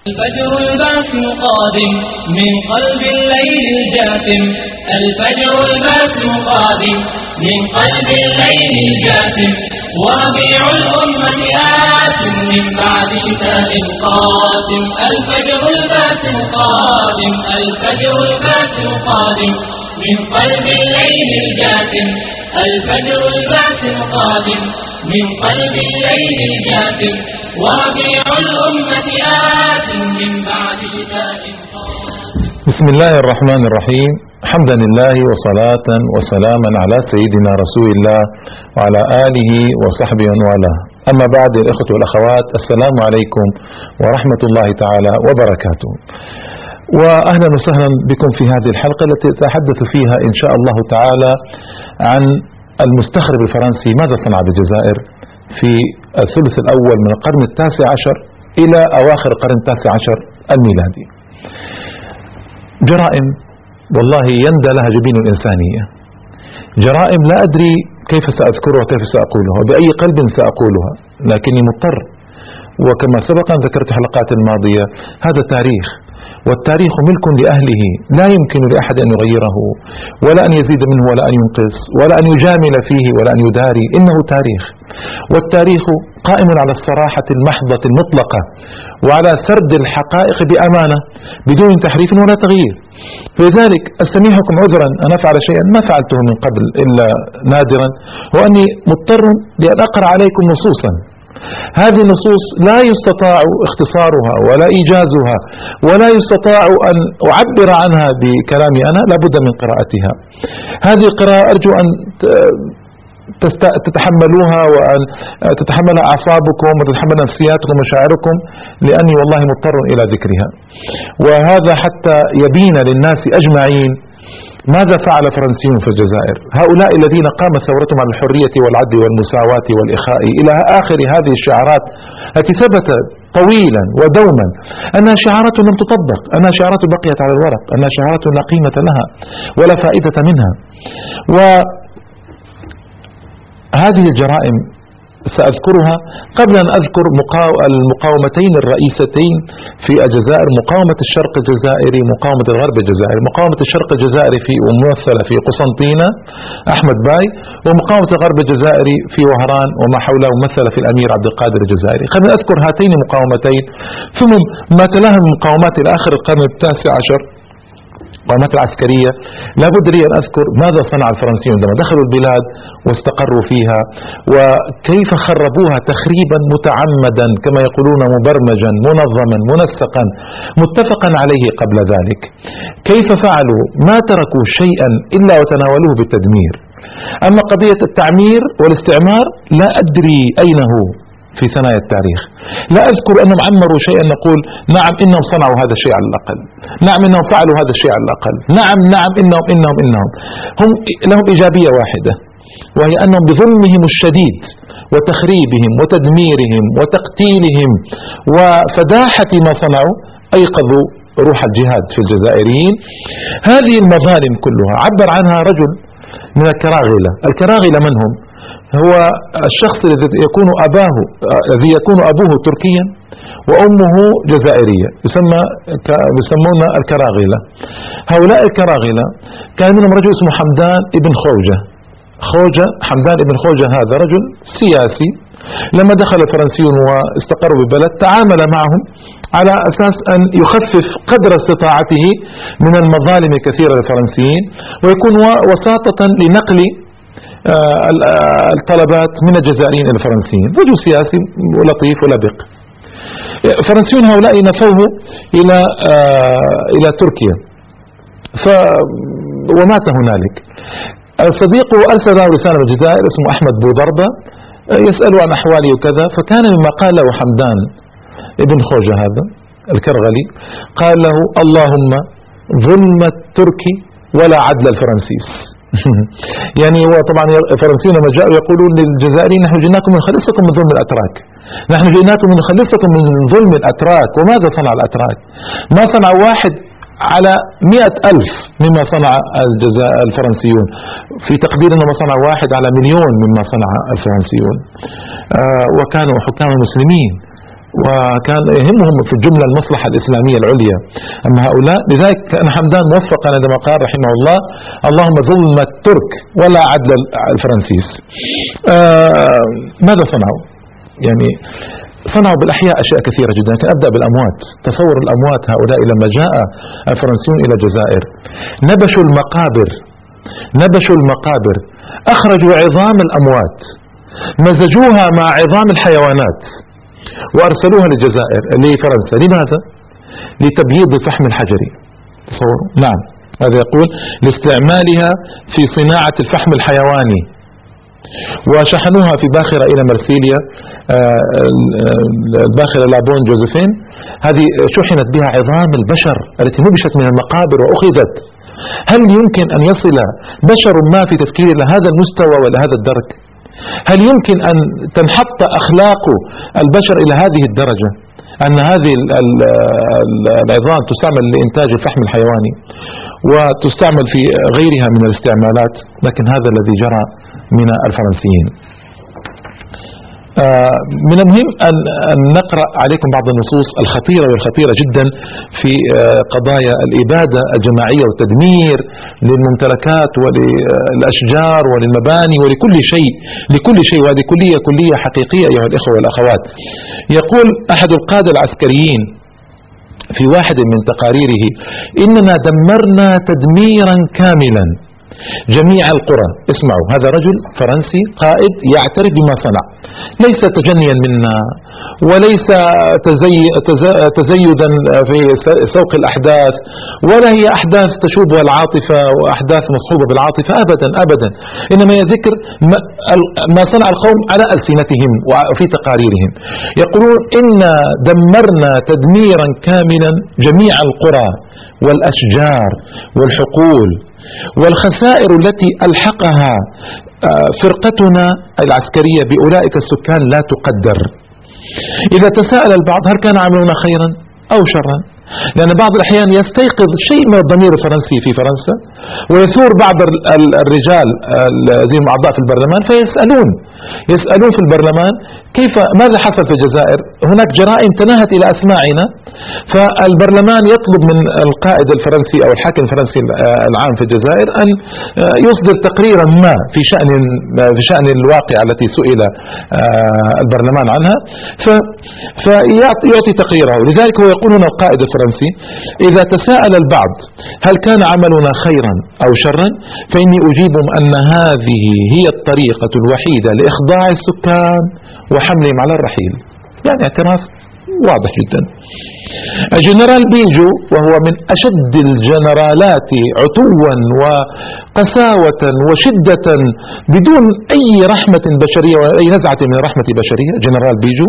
الفجر الباسم قادم من قلب الليل الجاثم، الفجر الباسم قادم من قلب الليل الجاثم، وربيع الأمة آت من بعد شتاء قادم، الفجر الباسم قادم، الفجر الباسم قادم من قلب الليل الجاثم، الفجر الباسم قادم من قلب الليل الجاثم، وربيع الأمة آت من بعد شتاء قادم. بسم الله الرحمن الرحيم، حمدا لله وصلاة وسلاما على سيدنا رسول الله وعلى آله وصحبه ومن والاه. أما بعد، الإخوة والأخوات، السلام عليكم ورحمة الله تعالى وبركاته، وأهلا وسهلا بكم في هذه الحلقة التي أتحدث فيها إن شاء الله تعالى عن المستخرب الفرنسي ماذا صنع بالجزائر في الثلث الأول من القرن التاسع عشر إلى أواخر القرن التاسع عشر الميلادي. جرائم والله يندى لها جبين الإنسانية، جرائم لا أدري كيف سأذكرها وكيف سأقولها وبأي قلب سأقولها، لكني مضطر. وكما سبق أن ذكرت الحلقات الماضية، هذا تاريخ، والتاريخ ملك لأهله، لا يمكن لأحد أن يغيره ولا أن يزيد منه ولا أن ينقص ولا أن يجامل فيه ولا أن يداري، إنه تاريخ، والتاريخ قائم على الصراحة المحضة المطلقة وعلى سرد الحقائق بأمانة بدون تحريف ولا تغيير. لذلك أستميحكم عذرا أن أفعل شيئا ما فعلته من قبل إلا نادرا، وأني مضطر لأن أقرأ عليكم نصوصا. هذه النصوص لا يستطاع اختصارها ولا إيجازها ولا يستطاع أن أعبر عنها بكلامي أنا، لابد من قراءتها. هذه القراءة أرجو أن تتحملوها وأن تتحمل أعصابكم وتتحمل نفسياتكم ومشاعركم، لأني والله مضطر إلى ذكرها، وهذا حتى يبين للناس أجمعين ماذا فعل الفرنسيون في الجزائر، هؤلاء الذين قامت ثورتهم على الحرية والعدل والمساواة والإخاء إلى آخر هذه الشعارات التي ثبت طويلا ودوما أنها شعارات لم تطبق، أنها شعارات بقيت على الورق، أنها شعارات لا قيمة لها ولا فائدة منها. وهذه الجرائم سأذكرها قبل أن أذكر المقاومتين الرئيستين في الجزائر، مقاومة الشرق الجزائري، مقاومة الغرب الجزائري. مقاومة الشرق الجزائري في ممثلة في قسنطينة أحمد باي، ومقاومة الغرب الجزائري في وهران وما حوله ممثلة في الأمير عبد القادر الجزائري. خلينا أذكر هاتين المقاومتين ثم ما تلاها من مقاومات إلى آخر القرن التاسع عشر، المقاومات العسكرية. لابد لي أن أذكر ماذا صنع الفرنسيون عندما دخلوا البلاد واستقروا فيها، وكيف خربوها تخريبا متعمدا كما يقولون، مبرمجا منظما منسقا متفقا عليه قبل ذلك. كيف فعلوا؟ ما تركوا شيئا إلا وتناولوه بالتدمير. أما قضية التعمير والاستعمار لا أدري أين هو في ثنايا التاريخ، لا أذكر أنهم عمروا شيئا نقول نعم إنهم صنعوا هذا الشيء على الأقل، نعم إنهم فعلوا هذا الشيء على الأقل، نعم إنهم هم لهم إيجابية واحدة، وهي أنهم بظلمهم الشديد وتخريبهم وتدميرهم وتقتيلهم وفداحة ما صنعوا أيقظوا روح الجهاد في الجزائريين. هذه المظالم كلها عبر عنها رجل من الكراغلة. الكراغلة من هم؟ هو الشخص الذي يكون أبوه تركيا وأمه جزائرية، يسمون الكراغلة. هؤلاء الكراغلة كان منهم رجل اسمه حمدان ابن خوجة. حمدان ابن خوجة هذا رجل سياسي، لما دخل الفرنسيون واستقروا بالبلد تعامل معهم على أساس أن يخفف قدر استطاعته من المظالم الكثيرة للفرنسيين، ويكون وساطة لنقل الطلبات من الجزائريين إلى الفرنسيين. رجل سياسي لطيف ولبق. الفرنسيون هؤلاء نفوه إلى تركيا ومات هنالك. صديقه أرسل له رسالة من الجزائر اسمه أحمد بوضربة يسأله عن أحواله وكذا، فكان مما قال له حمدان ابن خوجة هذا الكرغلي، قال له اللهم ظلم التركي ولا عدل الفرنسيس. يعني هو طبعا الفرنسيين لما جاءوا يقولون للجزائريين نحن جئناكم لنخلصكم من ظلم الأتراك، نحن جئناكم لنخلصكم من ظلم الأتراك. وماذا صنع الأتراك؟ ما صنع واحد على 100,000 مما صنع الفرنسيون، في تقدير أنه صنع واحد على 1,000,000 مما صنع الفرنسيون. وكانوا حكام مسلمين وكان يهمهم في الجملة المصلحة الإسلامية العليا. أما هؤلاء، لذلك كان حمدان موفقا عندما قال رحمه الله: اللهم ظلم الترك ولا عدل الفرنسيس. ماذا صنعوا؟ يعني صنعوا بالأحياء أشياء كثيرة جدا. لكن أبدأ بالأموات. تصور الأموات هؤلاء لما جاء الفرنسيون إلى الجزائر نبشوا المقابر، أخرجوا عظام الأموات، مزجوها مع عظام الحيوانات وأرسلوها لفرنسا. لماذا؟ لتبييض الفحم الحجري. تصوروا؟ نعم، هذا يقول لاستعمالها في صناعة الفحم الحيواني. وشحنوها في باخرة إلى مرسيليا، الباخرة لابون جوزيفين. هذه شحنت بها عظام البشر التي نبشت من المقابر وأخذت. هل يمكن أن يصل بشر ما في تفكير إلى هذا المستوى وإلى هذا الدرك؟ هل يمكن أن تنحط أخلاق البشر إلى هذه الدرجة، أن هذه العظام تستعمل لإنتاج الفحم الحيواني وتستعمل في غيرها من الاستعمالات؟ لكن هذا الذي جرى من الفرنسيين. من المهم أن نقرأ عليكم بعض النصوص الخطيرة جدا في قضايا الإبادة الجماعية والتدمير للممتلكات وللأشجار وللمباني ولكل شيء، وهذه كلية حقيقية أيها الإخوة والأخوات. يقول أحد القادة العسكريين في واحد من تقاريره: إننا دمرنا تدميرا كاملا جميع القرى. اسمعوا، هذا رجل فرنسي قائد يعترف بما صنع، ليس تجنيا منا وليس تزيدا في سوق الأحداث، ولا هي أحداث تشوبها العاطفة وأحداث مصحوبة بالعاطفة، أبدا. إنما يذكر ما صنع القوم على ألسنتهم وفي تقاريرهم. يقولون: إن دمرنا تدميرا كاملا جميع القرى والأشجار والحقول، والخسائر التي ألحقها فرقتنا العسكرية بأولئك السكان لا تقدر. إذا تساءل البعض: هل كان عملنا خيرا أو شرا؟ لأن بعض الأحيان يستيقظ شيء من الضمير الفرنسي في فرنسا، ويثور بعض الرجال الذين أعضاء في البرلمان فيسألون في البرلمان: ماذا حصل في الجزائر؟ هناك جرائم تناهت إلى أسماعنا. فالبرلمان يطلب من القائد الفرنسي أو الحاكم الفرنسي العام في الجزائر أن يصدر تقريرا ما في شأن الواقعة التي سئل البرلمان عنها، فيعطي تقريره. لذلك هو يقول هنا القائد الفرنسي: إذا تساءل البعض هل كان عملنا خيرا أو شرا، فإني أجيبهم أن هذه هي الطريقة الوحيدة لإخضاع السكان وحملهم على الرحيل. يعني اعتراف واضح جدا. الجنرال بيجو، وهو من أشد الجنرالات عتوا وقساوة وشدة بدون أي رحمة بشرية ولا أي نزعة من رحمة بشرية، جنرال بيجو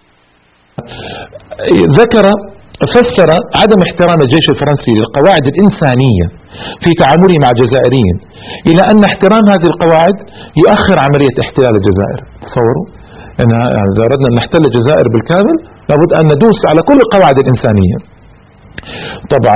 فسر عدم احترام الجيش الفرنسي للقواعد الإنسانية في تعامله مع الجزائريين إلى أن احترام هذه القواعد يؤخر عملية احتلال الجزائر. تصوروا أن إذا أردنا أن نحتل الجزائر بالكامل لابد أن ندوس على كل القواعد الإنسانية. طبعا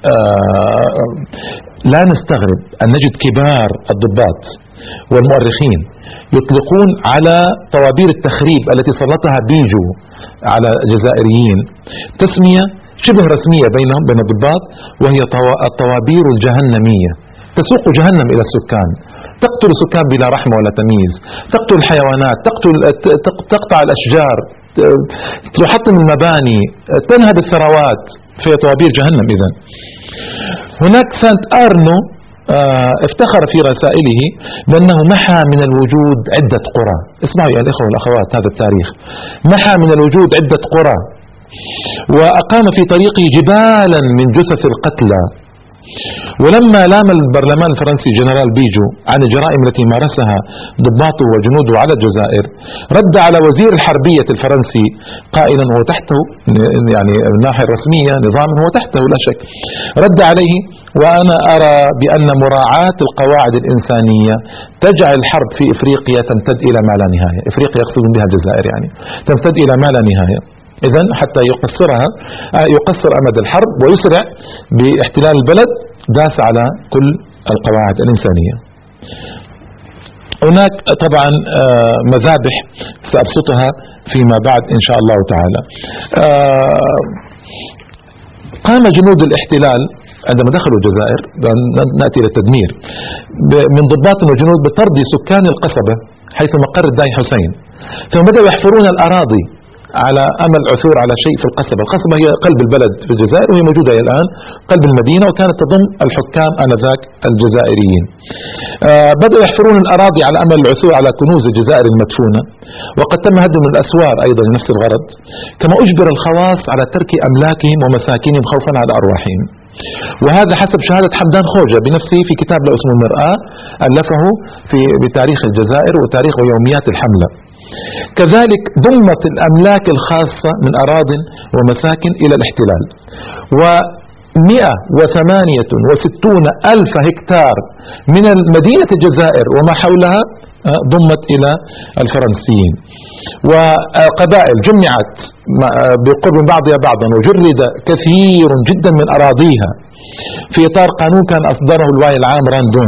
لا نستغرب أن نجد كبار الضباط والمؤرخين يطلقون على طوابير التخريب التي سلطها بيجو على الجزائريين تسمية شبه رسمية بينهم بين الضباط، وهي الطوابير الجهنمية. تسوق جهنم إلى السكان، تقتل السكان بلا رحمة ولا تمييز، تقتل الحيوانات، تقطع الأشجار، تحطم المباني، تنهب الثروات، في طوابير جهنم. إذن هناك سانت أرنو افتخر في رسائله بأنه محى من الوجود عدة قرى. اسمعوا يا الإخوة والأخوات هذا التاريخ. محى من الوجود عدة قرى، وأقام في طريقه جبالا من جثث القتلى. ولما لام البرلمان الفرنسي جنرال بيجو عن الجرائم التي مارسها ضباطه وجنوده على الجزائر، رد على وزير الحربية الفرنسي قائلا، هو تحته يعني من الناحية الرسمية نظام هو تحته لا شك، رد عليه: وأنا أرى بأن مراعاة القواعد الإنسانية تجعل الحرب في إفريقيا تمتد إلى ما لا نهاية. إفريقيا يقصدون بها الجزائر، يعني تمتد إلى ما لا نهاية. إذن حتى يقصر أمد الحرب ويسرع باحتلال البلد، داس على كل القواعد الإنسانية. هناك طبعا مذابح سأبسطها فيما بعد إن شاء الله تعالى. قام جنود الاحتلال عندما دخلوا الجزائر، نأتي إلى التدمير، من ضباط وجنود بطرد سكان القصبة حيث مقر الداعي حسين، ثم بدأوا يحفرون الأراضي على أمل عثور على شيء في القصبة. القصبة هي قلب البلد في الجزائر وهي موجودة الآن قلب المدينة، وكانت تضم الحكام آنذاك الجزائريين. بدأوا يحفرون الأراضي على أمل العثور على كنوز الجزائر المدفونة، وقد تم هدم الأسوار أيضا لنفس الغرض، كما أجبر الخواص على ترك أملاكهم ومساكنهم خوفا على أرواحهم. وهذا حسب شهادة حمدان خوجة بنفسه في كتاب له اسمه المرآة، ألفه بتاريخ الجزائر وتاريخ ويوميات الحملة. كذلك ضمت الأملاك الخاصة من أراض ومساكن إلى الاحتلال، و168 ألف هكتار من مدينة الجزائر وما حولها ضمت إلى الفرنسيين، وقبائل جمعت بقرب بعضها بعضا، وجرد كثير جدا من أراضيها في إطار قانون كان أصدره الوالي العام راندون.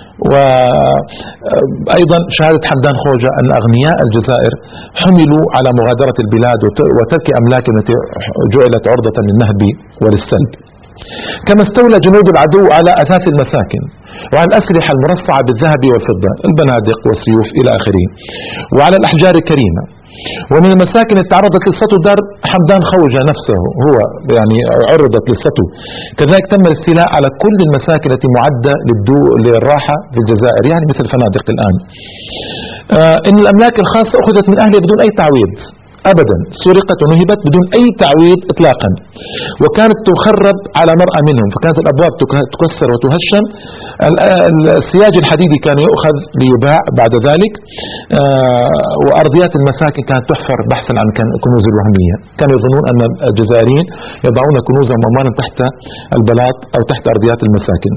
وأيضا شهادة حمدان خوجة أن أغنياء الجزائر حملوا على مغادرة البلاد وترك أملاكهم التي جعلت عرضة للنهب وللسلب. كما استولى جنود العدو على أثاث المساكن وعلى الأسلحة المرصعة بالذهب والفضة، البنادق والسيوف إلى آخره، وعلى الأحجار الكريمة. ومن المساكن التي تعرضت للسطو دار حمدان خوجة نفسه، هو يعني عرضت للسطو. كذلك تم الاستيلاء على كل المساكن التي معدة للراحة في الجزائر، يعني مثل الفنادق الآن. إن الأملاك الخاصة أخذت من أهلها بدون أي تعويض أبدا، سرقت ونهبت بدون أي تعويض إطلاقا، وكانت تخرب على مرأى منهم، فكانت الأبواب تكسر وتهشم. السياج الحديدي كان يؤخذ ليباع بعد ذلك، وأرضيات المساكن كانت تحفر بحثا عن كنوز الوهمية. كانوا يظنون أن الجزائريين يضعون كنوزهم أموالا تحت البلاط أو تحت أرضيات المساكن.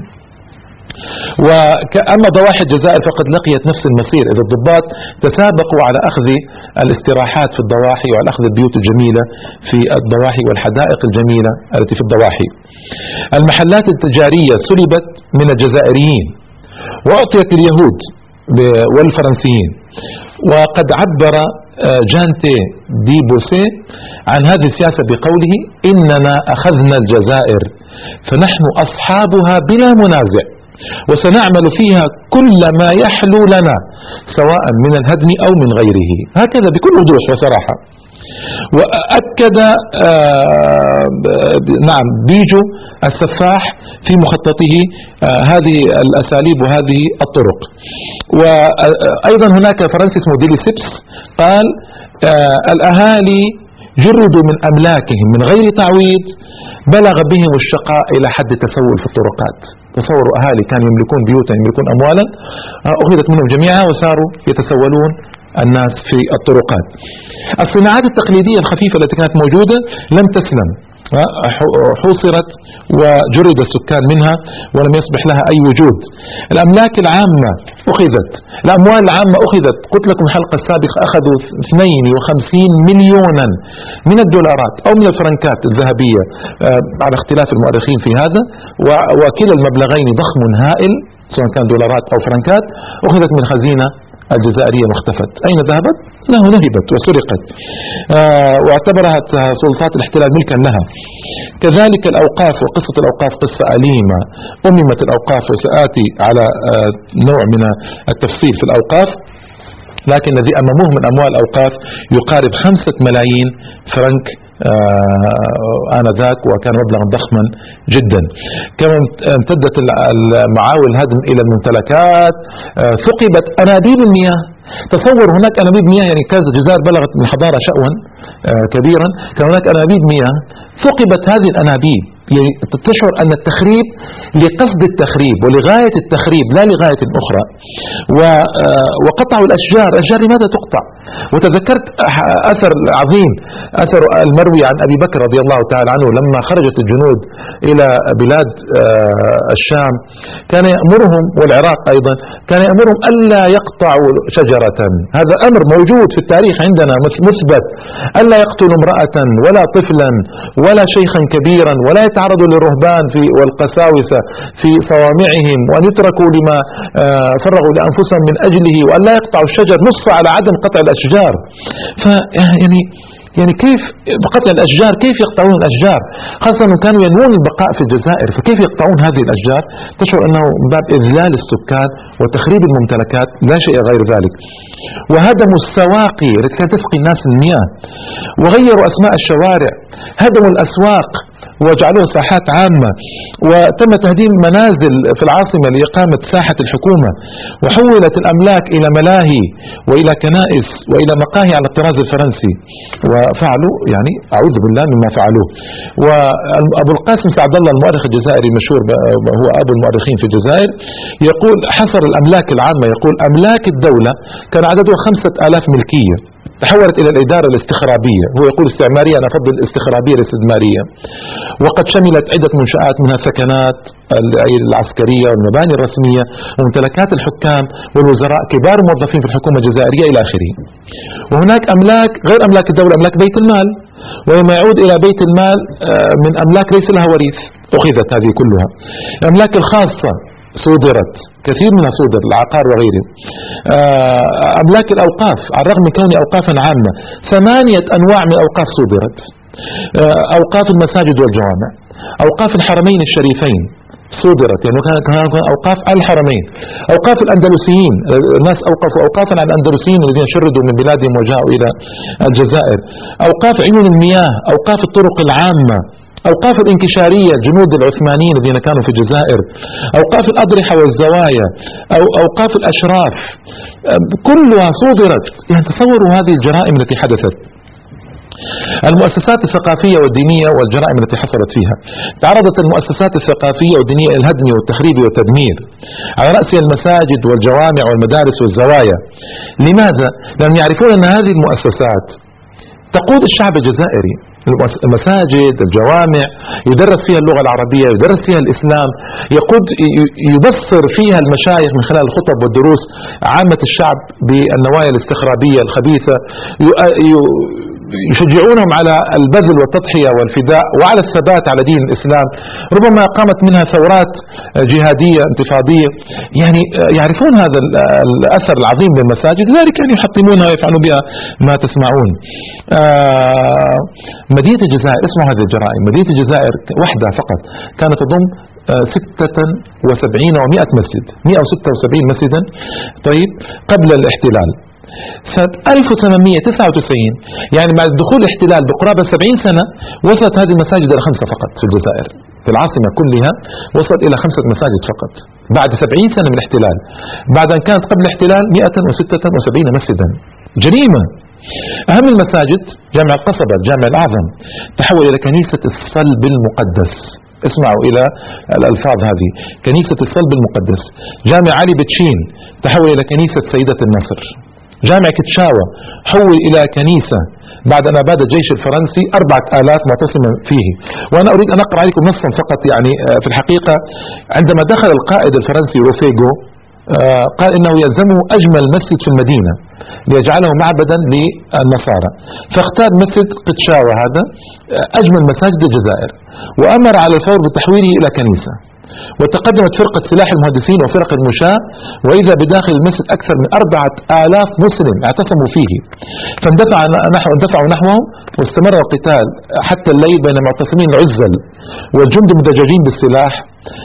وأما ضواحي الجزائر فقد لقيت نفس المصير، إذا الضباط تسابقوا على أخذ الاستراحات في الضواحي وعلى أخذ البيوت الجميلة في الضواحي والحدائق الجميلة التي في الضواحي. المحلات التجارية سلبت من الجزائريين وأعطيت اليهود والفرنسيين. وقد عبر جانتي دي بوسي عن هذه السياسة بقوله: إننا أخذنا الجزائر فنحن أصحابها بلا منازع، وسنعمل فيها كل ما يحلو لنا سواء من الهدم أو من غيره. هكذا بكل وضوح وصراحة. وأكد نعم بيجو السفاح في مخططه هذه الأساليب وهذه الطرق. وأيضا هناك فرنسيس موديلي سيبس قال: الأهالي جردوا من أملاكهم من غير تعويض، بلغ بهم الشقاء إلى حد التسول في الطرقات. تصوروا أهالي كانوا يملكون بيوتا، يملكون أموالا، أخذت منهم جميعها وصاروا يتسولون الناس في الطرقات. الصناعات التقليدية الخفيفة التي كانت موجودة لم تسلم، حوصرت وجرد السكان منها ولم يصبح لها أي وجود. الأملاك العامة أخذت، الأموال العامة أخذت. قلت لكم الحلقة السابقة أخذوا 52 مليونا من الدولارات أو من الفرنكات الذهبية، على اختلاف المؤرخين في هذا، وكلا المبلغين ضخم هائل سواء كان دولارات أو فرنكات، أخذت من خزينة الجزائرية واختفت. أين ذهبت؟ له نهبت وسرقت، واعتبرها سلطات الاحتلال ملكا لها. كذلك الأوقاف، وقصة الأوقاف قصة أليمة. أممت الأوقاف، وسآتي على نوع من التفصيل في الأوقاف، لكن الذي أمموه من أموال الأوقاف يقارب 5 ملايين فرنك آنذاك، وكان مبلغا ضخما جدا. كما امتدت المعاول الهدم إلى الممتلكات، ثقبت أنابيب المياه. تصور هناك أنابيب مياه، يعني كانت الجزائر بلغت من الحضارة شأوا كبيرا، كان هناك أنابيب مياه ثقبت هذه الأنابيب. يعني تشعر أن التخريب لقصد التخريب ولغاية التخريب لا لغاية أخرى. وقطعوا الأشجار. لماذا تقطع؟ وتذكرت أثر عظيم، أثر المروي عن أبي بكر رضي الله تعالى عنه لما خرجت الجنود إلى بلاد الشام، كان يأمرهم، والعراق أيضا، كان يأمرهم ألا يقطعوا شجرة. هذا أمر موجود في التاريخ عندنا مثبت، ألا يقتلوا امرأة ولا طفلا ولا شيخا كبيرا ولا يتعرضوا للرهبان والقساوسة في صوامعهم، وأن يتركوا لما فرغوا لأنفسهم من أجله، وأن لا يقطعوا الشجر، نص على عدم قطع الأشجار. يعني كيف بقطع الأشجار؟ كيف يقطعون الأشجار؟ خاصة أنهم كانوا ينوون البقاء في الجزائر، فكيف يقطعون هذه الأشجار؟ تشعر أنه من باب إذلال السكان وتخريب الممتلكات، لا شيء غير ذلك. وهدموا السواقي التي كانت تسقي الناس المياه، وغيروا أسماء الشوارع، هدموا الأسواق وجعلوها ساحات عامة، وتم تهديم منازل في العاصمة لإقامة ساحة الحكومة، وحولت الأملاك إلى ملاهي وإلى كنائس وإلى مقاهي على الطراز الفرنسي. وفعلوا يعني أعوذ بالله مما فعلوه. وأبو القاسم سعد الله المؤرخ الجزائري المشهور، هو أبو المؤرخين في الجزائر، يقول حصر الأملاك العامة، يقول أملاك الدولة كان عددها 5000 ملكية، تحولت إلى الإدارة الاستخرابية. هو يقول استعمارية، أنا أفضل الاستخرابية الاستثمارية. وقد شملت عدة منشآت، منها سكنات العسكرية والمباني الرسمية وممتلكات الحكام والوزراء، كبار الموظفين في الحكومة الجزائرية إلى آخره. وهناك أملاك غير أملاك الدولة، أملاك بيت المال، وما يعود إلى بيت المال من أملاك ليس لها وريث أخذت هذه كلها. الأملاك الخاصة صودرت، كثير منها صودر، العقار وغيره. أملاك الأوقاف، على الرغم من كونها أوقافا عامة، 8 أنواع من الأوقاف صودرت. أوقاف المساجد والجوامع، أوقاف الحرمين الشريفين صودرت، يعني كان أوقاف الحرمين، أوقاف الأندلسيين، الناس أوقفوا أوقافا عن الأندلسيين الذين شردوا من بلادهم وجاءوا إلى الجزائر، أوقاف عيون المياه، أوقاف الطرق العامة، أوقاف الانكشارية الجنود العثمانيين الذين كانوا في الجزائر، أوقاف الأضرحة والزوايا، أو أوقاف الأشراف، كلها صودرت. يعني تصوروا هذه الجرائم التي حدثت. المؤسسات الثقافية والدينية والجرائم التي حصلت فيها. تعرضت المؤسسات الثقافية والدينية إلى الهدم والتخريب والتدمير، على رأسها المساجد والجوامع والمدارس والزوايا. لماذا؟ لأنهم يعرفون أن هذه المؤسسات تقود الشعب الجزائري. المساجد، الجوامع، يدرس فيها اللغة العربية، يدرس فيها الإسلام، يبصر فيها المشايخ من خلال الخطب والدروس عامة الشعب بالنوايا الاستخرابية الخبيثة، يشجعونهم على البذل والتضحية والفداء وعلى الثبات على دين الإسلام. ربما قامت منها ثورات جهادية انتفاضية. يعني يعرفون هذا الأثر العظيم للمساجد، لذلك يعني يحطمونها ويفعلون بها ما تسمعون. مدينة الجزائر، اسمعوا هذه الجرائم، مدينة الجزائر وحدها فقط كانت تضم 76 و100 مسجد، 176 مسجدا. طيب قبل الاحتلال سنة 1899، يعني بعد دخول الاحتلال بقرابة 70 سنة، وصلت هذه المساجد إلى 5 فقط في الجزائر. في العاصمة كلها وصلت إلى 5 مساجد فقط بعد 70 سنة من الاحتلال، بعد أن كانت قبل الاحتلال 176 مسجدا. جريمة. أهم المساجد جامع القصبة، الجامع الأعظم، تحول إلى كنيسة الصلب المقدس. اسمعوا إلى الألفاظ هذه، كنيسة الصلب المقدس. جامع علي بتشين تحول إلى كنيسة سيدة النصر. جامع كتشاوة حول إلى كنيسة بعد أن أباد الجيش الفرنسي 4000 معتصما فيه. وأنا أريد أن أقرأ عليكم نصا فقط. يعني في الحقيقة عندما دخل القائد الفرنسي روفيغو قال إنه يلزمه أجمل مسجد في المدينة ليجعله معبدا للنصارى، فاختار مسجد قتشاوة هذا أجمل مساجد الجزائر، وأمر على الفور بتحويله إلى كنيسة. وتقدمت فرقة سلاح المهندسين وفرق المشاة، وإذا بداخل المسجد أكثر من 4000 مسلم اعتصموا فيه، فاندفعوا نحوهم، واستمر القتال حتى الليل بين المعتصمين العزل والجند المدججين بالسلاح،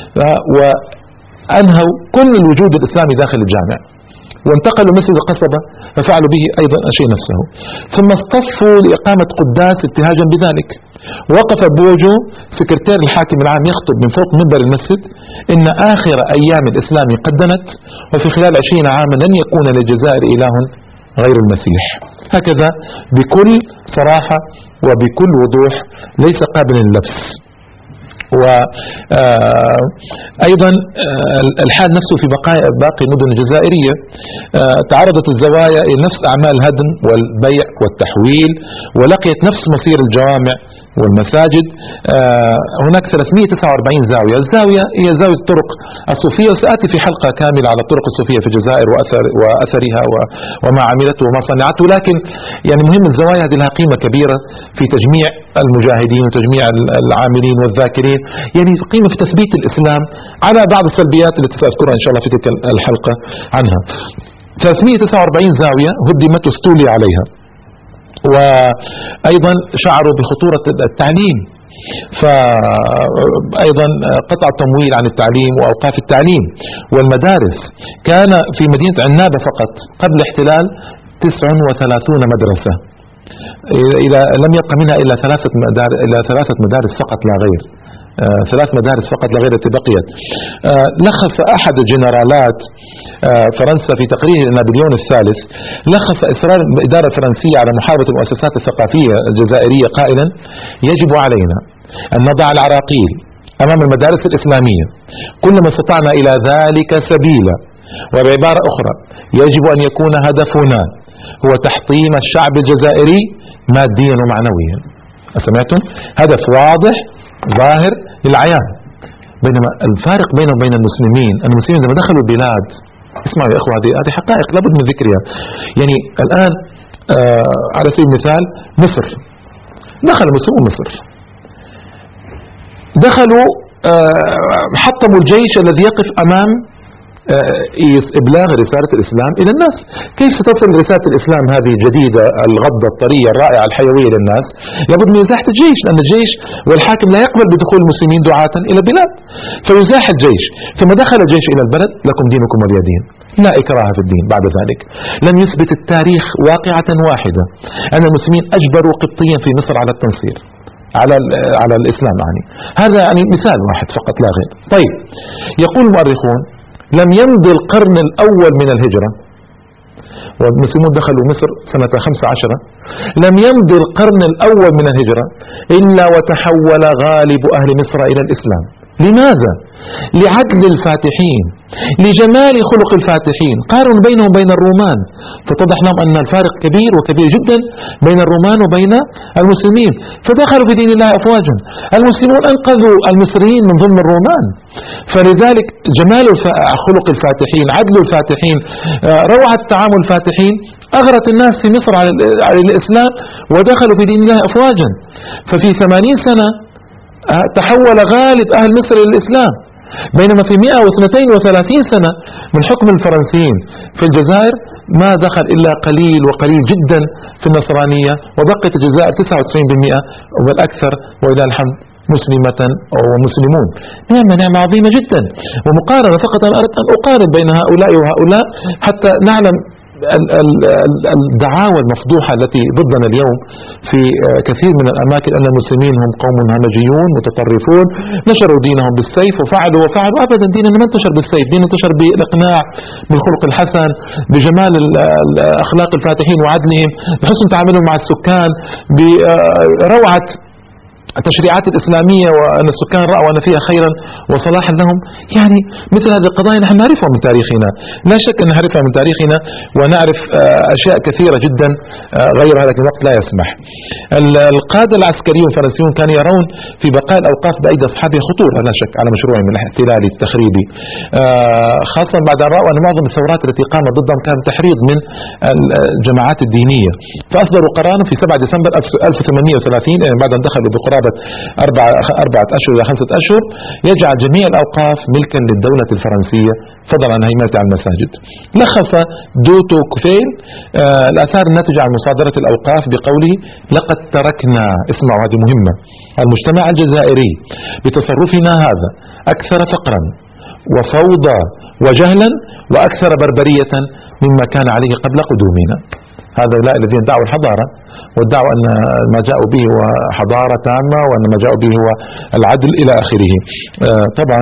وأنهوا كل الوجود الإسلامي داخل الجامع. وانتقلوا مسجد القصبة ففعلوا به أيضا الشيء نفسه. ثم اصطفوا لإقامة قداس ابتهاجا بذلك. وقف بوجو سكرتير الحاكم العام يخطب من فوق منبر المسجد: إن آخر أيام الإسلام قد دنت، وفي خلال 20 عاما لن يكون للجزائر إله غير المسيح. هكذا بكل صراحة وبكل وضوح، ليس قابلا للبس. وأيضا الحال نفسه في باقي المدن الجزائرية. تعرضت الزوايا إلى نفس أعمال الهدم والبيع والتحويل، ولقيت نفس مصير الجوامع والمساجد. هناك 349 زاوية. الزاوية هي زاوية الطرق الصوفية، وسأتي في حلقة كاملة على الطرق الصوفية في الجزائر وأثرها وما عملته وما صنعته. لكن يعني مهم الزوايا هذه لها قيمة كبيرة في تجميع المجاهدين وتجميع العاملين والذاكرين، يعني قيمة في تثبيت الإسلام على بعض السلبيات التي سأذكرها إن شاء الله في تلك الحلقة عنها. 349 زاوية هدمت واستولي عليها. وأيضا شعروا بخطورة التعليم، فأيضا قطع التمويل عن التعليم وأوقاف التعليم والمدارس. كان في مدينة عنابة فقط قبل الاحتلال 39 مدرسة، إذا لم يبقى منها إلا 3 مدارس فقط لا غير، 3 مدارس فقط لا غير التي بقيت. لخص أحد الجنرالات فرنسا في تقرير نابليون الثالث، لخص إصرار الإدارة الفرنسية على محاربة المؤسسات الثقافية الجزائرية قائلا: يجب علينا أن نضع العراقيل أمام المدارس الإسلامية كلما استطعنا إلى ذلك سبيلا. وبعبارة أخرى، يجب أن يكون هدفنا هو تحطيم الشعب الجزائري ماديا ومعنويا. سمعتم؟ هدف واضح ظاهر للعيان. بينما الفارق بينه وبين المسلمين، المسلمين لما دخلوا البلاد، اسمعوا يا اخوة، هذه حقائق لابد من ذكرها. يعني الآن على سبيل المثال مصر، دخل المسلمون مصر، دخلوا حطموا الجيش الذي يقف أمام إبلاغ رسالة الإسلام إلى الناس. كيف ستصل رسالة الإسلام هذه الجديدة الغضة الطرية الرائعة الحيوية للناس؟ لابد من إزاحة الجيش، لأن الجيش والحاكم لا يقبل بدخول المسلمين دعاة إلى البلاد، فيزاح الجيش. ثم دخل الجيش إلى البلد، لكم دينكم ولي دين، لا إكراه في الدين. بعد ذلك لم يثبت التاريخ واقعة واحدة أن المسلمين أجبروا قبطيا في مصر على التنصير على الإسلام. يعني هذا يعني مثال واحد فقط لا غير. طيب، يقول المؤرخون: لم يمضي القرن الأول من الهجرة، والمسلمون دخلوا مصر سنة 15، لم يمضي القرن الأول من الهجرة إلا وتحول غالب أهل مصر إلى الإسلام. لماذا؟ لعدل الفاتحين، لجمال خلق الفاتحين. قارن بينهم وبين الرومان، فتضح لهم أن الفارق كبير وكبير جدا بين الرومان وبين المسلمين، فدخلوا في دين الله أفواجا. المسلمون أنقذوا المصريين من ظلم الرومان، فلذلك جمال خلق الفاتحين، عدل الفاتحين، روعة تعامل الفاتحين أغرت الناس في مصر على الإسلام، ودخلوا في دين الله أفواجا. ففي 80 سنة تحول غالب أهل مصر إلى الإسلام، بينما في 132 سنة من حكم الفرنسيين في الجزائر ما دخل إلا قليل وقليل جدا في النصرانية، وبقيت الجزائر 99% والأكثر وإلى الحمد مسلمة ومسلمون. نعمة عظيمة جدا. ومقارنة فقط، أنا أردت أن أقارن بين هؤلاء وهؤلاء حتى نعلم الدعاوى المفضوحة التي ضدنا اليوم في كثير من الأماكن أن المسلمين هم قوم همجيون متطرفون، نشروا دينهم بالسيف وفعلوا. أبدا، ديننا ما انتشر بالسيف، دين انتشر بالإقناع، بالخلق الحسن، بجمال أخلاق الفاتحين وعدلهم، بحسن تعاملهم مع السكان، بروعة التشريعات الإسلامية، وأن السكان رأوا أن فيها خيرا وصلاحا لهم. يعني مثل هذه القضايا نحن نعرفها من تاريخنا، لا شك أن نعرفها من تاريخنا، ونعرف أشياء كثيرة جدا غير هذا الوقت لا يسمح. القادة العسكريون الفرنسيون كانوا يرون في بقاء الأوقاف بأيدي أصحابها خطورة لا شك على مشروع من الاحتلال التخريبي، خاصة بعد أن رأوا أن معظم الثورات التي قامت ضدهم كان تحريض من الجماعات الدينية، فأصدروا قرارا في 7 ديسمبر 1830 بعد أن دخلوا بقرابة 4 أشهر إلى 5 أشهر، يجعل جميع الأوقاف ملكا للدولة الفرنسية فضلا عن هيمنتها على المساجد. لخص دوتو كوفيل الآثار الناتجة عن مصادرة الأوقاف بقوله: لقد تركنا، اسمعوا هذه مهمة، المجتمع الجزائري بتصرفنا هذا أكثر فقرا وفوضى وجهلا وأكثر بربرية مما كان عليه قبل قدومنا. هؤلاء الذين دعوا الحضارة وادعوا أن ما جاءوا به هو حضارة تامة، وأن ما جاءوا به هو العدل إلى آخره. طبعا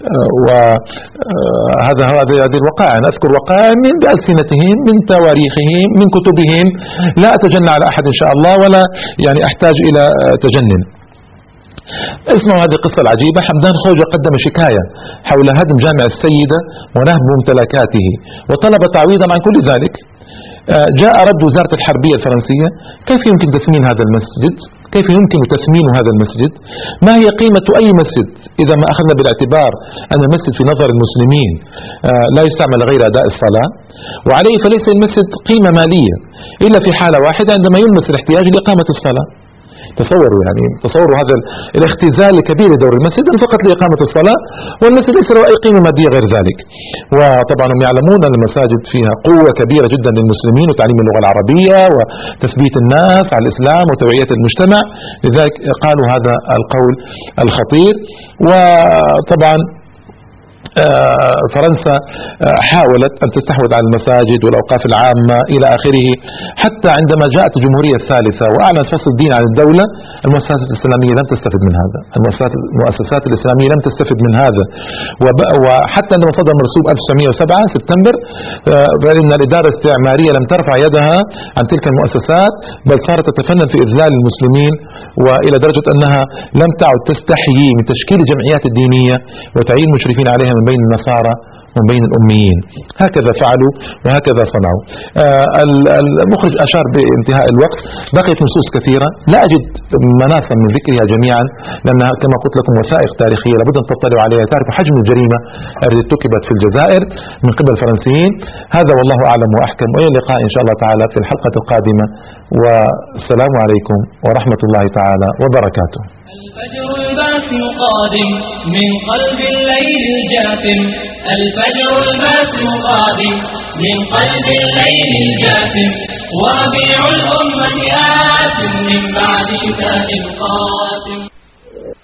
هذه الوقائع، أنا أذكر وقائع من بألسنتهم، من تواريخهم، من كتبهم، لا أتجنى على أحد إن شاء الله، ولا يعني أحتاج إلى تجنن. اسمعوا هذه القصة العجيبة. حمدان خوجة قدم شكاية حول هدم جامع السيدة ونهب ممتلكاته، وطلب تعويضا عن كل ذلك. جاء رد وزارة الحربية الفرنسية: كيف يمكن تثمين هذا المسجد كيف يمكن تثمين هذا المسجد؟ ما هي قيمة أي مسجد إذا ما أخذنا بالاعتبار أن المسجد في نظر المسلمين لا يستعمل غير أداء الصلاة، وعليه فليس المسجد قيمة مالية إلا في حالة واحدة عندما يمس الاحتياج لإقامة الصلاة. تصوروا هذا الاختزال الكبير لدور المسجد فقط لإقامة الصلاة، والمسجد ليس له أي قيمة مادية غير ذلك. وطبعا هم يعلمون أن المساجد فيها قوة كبيرة جدا للمسلمين وتعليم اللغة العربية وتثبيت الناس على الإسلام وتوعية المجتمع، لذلك قالوا هذا القول الخطير. وطبعا فرنسا حاولت أن تستحوذ على المساجد والأوقاف العامة إلى آخره، حتى عندما جاءت الجمهورية الثالثة وأعلن فصل الدين عن الدولة، المؤسسات الإسلامية لم تستفد من هذا، المؤسسات الإسلامية لم تستفد من هذا. وحتى عندما صدر مرسوم 1907 سبتمبر، فإن الإدارة الاستعمارية لم ترفع يدها عن تلك المؤسسات، بل صارت تتفنن في إذلال المسلمين، وإلى درجة أنها لم تعد تستحيي من تشكيل الجمعيات الدينية وتعيين مشرفين عليها من بين النصارى ومن بين الأميين. هكذا فعلوا وهكذا صنعوا. المخرج أشار بانتهاء الوقت، بقيت نصوص كثيرة لا أجد مناسا من ذكرها جميعا، لأنها كما قلت لكم وثائق تاريخية لابد أن تطلعوا عليها، تعرفوا حجم الجريمة التي ارتكبت في الجزائر من قبل الفرنسيين. هذا والله أعلم وأحكم، وإلى اللقاء إن شاء الله تعالى في الحلقة القادمة، والسلام عليكم ورحمة الله تعالى وبركاته. الفجر الباسم قادم من قلب الليل الجاثم، الفجر الباسم قادم من قلب الليل الجاثم، وربيع الأمة آت من بعد شتاء قاتم.